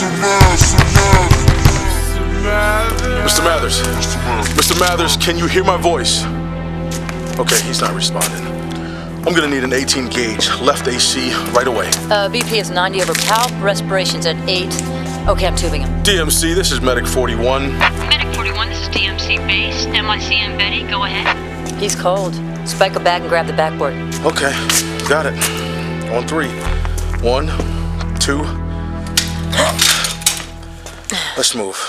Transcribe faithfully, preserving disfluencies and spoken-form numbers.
Mister Mathers. Mister Mathers, can you hear my voice? Okay, he's not responding. I'm gonna need an eighteen gauge, left A C, right away. Uh, B P is ninety over palp, respiration's at eight. Okay, I'm tubing him. D M C, this is Medic forty-one. Medic forty-one, this is D M C base. M I C M Betty, go ahead. He's cold. Spike a bag and grab the backboard. Okay, got it. On three. One, two. Let's move.